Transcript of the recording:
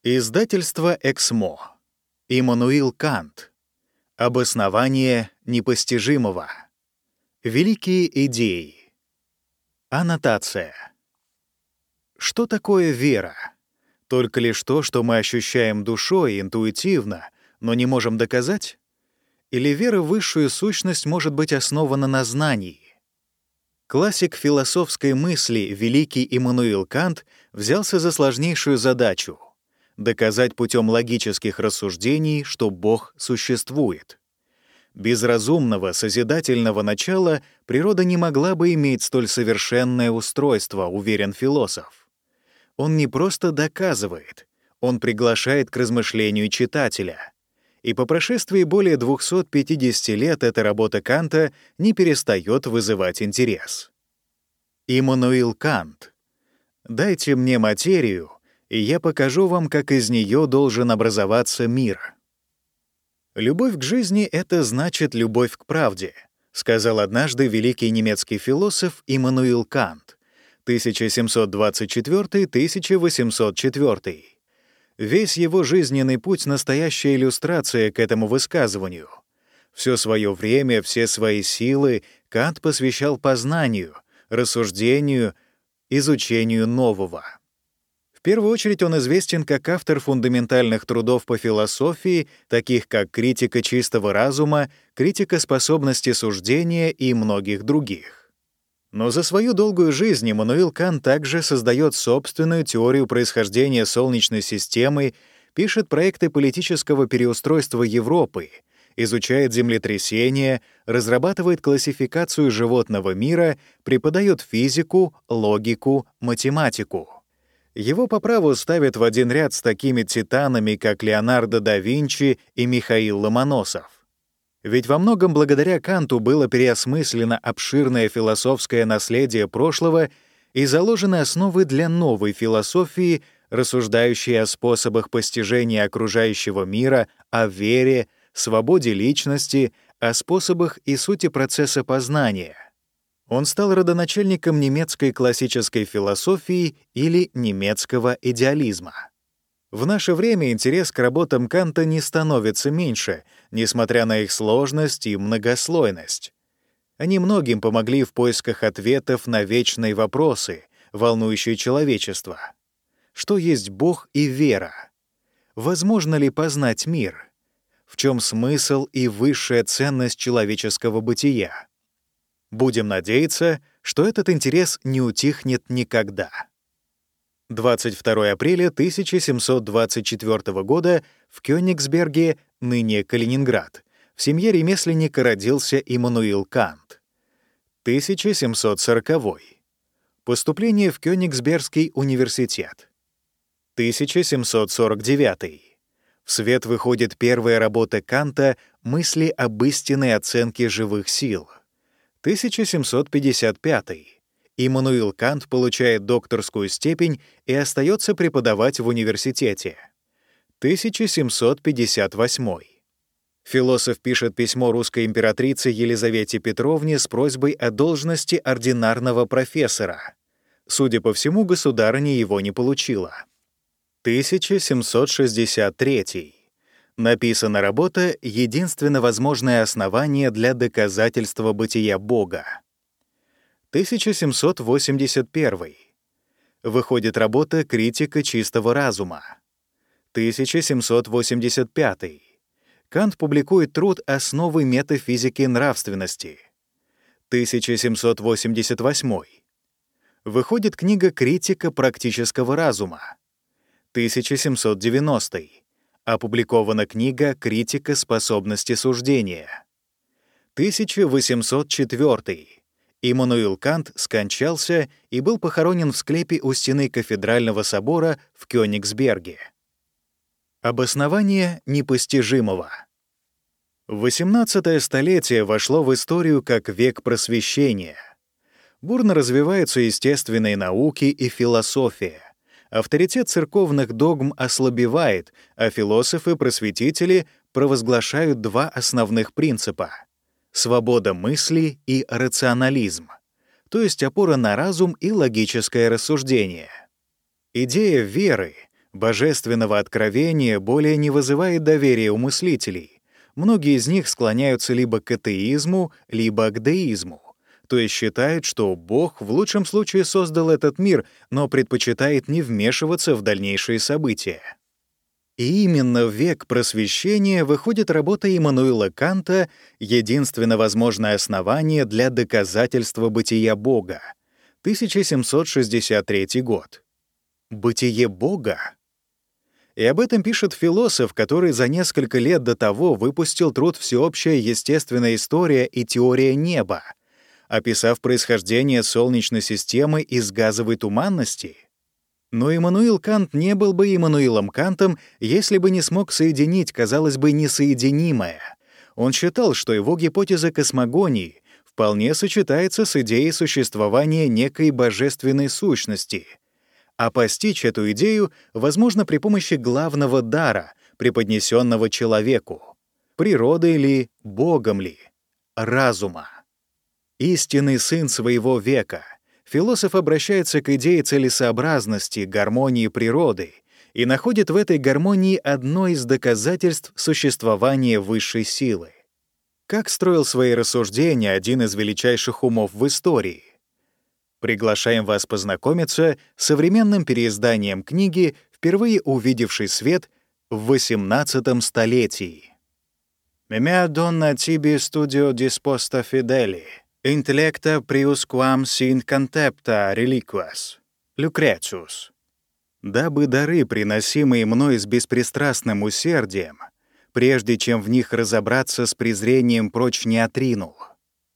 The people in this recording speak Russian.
Издательство «Эксмо». Иммануил Кант. Обоснование непостижимого. Великие идеи. Аннотация. Что такое вера? Только лишь то, что мы ощущаем душой интуитивно, но не можем доказать? Или вера в высшую сущность может быть основана на знании? Классик философской мысли, великий Иммануил Кант, взялся за сложнейшую задачу — доказать путем логических рассуждений, что Бог существует. Без разумного, созидательного начала природа не могла бы иметь столь совершенное устройство, уверен философ. Он не просто доказывает, он приглашает к размышлению читателя. И по прошествии более 250 лет эта работа Канта не перестает вызывать интерес. Иммануил Кант. «Дайте мне материю, и я покажу вам, как из нее должен образоваться мир». «Любовь к жизни — это значит любовь к правде», сказал однажды великий немецкий философ Иммануил Кант, 1724-1804. Весь его жизненный путь — настоящая иллюстрация к этому высказыванию. Все свое время, все свои силы Кант посвящал познанию, рассуждению, изучению нового. В первую очередь он известен как автор фундаментальных трудов по философии, таких как «Критика чистого разума», «Критика способности суждения» и многих других. Но за свою долгую жизнь Иммануил Кант также создает собственную теорию происхождения Солнечной системы, пишет проекты политического переустройства Европы, изучает землетрясения, разрабатывает классификацию животного мира, преподает физику, логику, математику. Его по праву ставят в один ряд с такими титанами, как Леонардо да Винчи и Михаил Ломоносов. Ведь во многом благодаря Канту было переосмыслено обширное философское наследие прошлого и заложены основы для новой философии, рассуждающей о способах постижения окружающего мира, о вере, свободе личности, о способах и сути процесса познания. Он стал родоначальником немецкой классической философии или немецкого идеализма. В наше время интерес к работам Канта не становится меньше, несмотря на их сложность и многослойность. Они многим помогли в поисках ответов на вечные вопросы, волнующие человечество. Что есть Бог и вера? Возможно ли познать мир? В чем смысл и высшая ценность человеческого бытия? Будем надеяться, что этот интерес не утихнет никогда. 22 апреля 1724 года в Кёнигсберге, ныне Калининград, в семье ремесленника родился Иммануил Кант. 1740. Поступление в Кёнигсбергский университет. 1749. В свет выходит первая работа Канта «Мысли об истинной оценке живых сил». 1755. Иммануил Кант получает докторскую степень и остается преподавать в университете. 1758. Философ пишет письмо русской императрице Елизавете Петровне с просьбой о должности ординарного профессора. Судя по всему, государыня его не получила. 1763. Написана работа «Единственно возможное основание для доказательства бытия Бога». 1781. Выходит работа «Критика чистого разума». 1785. Кант публикует труд «Основы метафизики нравственности». 1788. Выходит книга «Критика практического разума». 1790. Опубликована книга «Критика способности суждения». 1804. Иммануил Кант скончался и был похоронен в склепе у стены кафедрального собора в Кёнигсберге. Обоснование непостижимого. XVIII столетие вошло в историю как век просвещения. Бурно развиваются естественные науки и философия. Авторитет церковных догм ослабевает, а философы-просветители провозглашают два основных принципа — свобода мысли и рационализм, то есть опора на разум и логическое рассуждение. Идея веры, Божественного откровения более не вызывает доверия у мыслителей. Многие из них склоняются либо к атеизму, либо к деизму, то есть считают, что Бог в лучшем случае создал этот мир, но предпочитает не вмешиваться в дальнейшие события. И именно в век Просвещения выходит работа Иммануила Канта «Единственно возможное основание для доказательства бытия Бога», 1763 год. Бытие Бога? И об этом пишет философ, который за несколько лет до того выпустил труд «Всеобщая естественная история и теория неба», описав происхождение Солнечной системы из газовой туманности. Но Иммануил Кант не был бы Иммануилом Кантом, если бы не смог соединить, казалось бы, несоединимое. Он считал, что его гипотеза космогонии вполне сочетается с идеей существования некой божественной сущности, а постичь эту идею возможно при помощи главного дара, преподнесенного человеку. Природой ли, Богом ли, разума. Истинный сын своего века, философ обращается к идее целесообразности, гармонии природы и находит в этой гармонии одно из доказательств существования высшей силы. Как строил свои рассуждения один из величайших умов в истории? Приглашаем вас познакомиться с современным переизданием книги, впервые увидевшей свет в XVIII столетии. «Mea donna tibi studio disposta fideli, intellecta priusquam sint contempta reliquas». Lucretius. «Дабы дары, приносимые мной с беспристрастным усердием, прежде чем в них разобраться, с презрением прочь не отринул».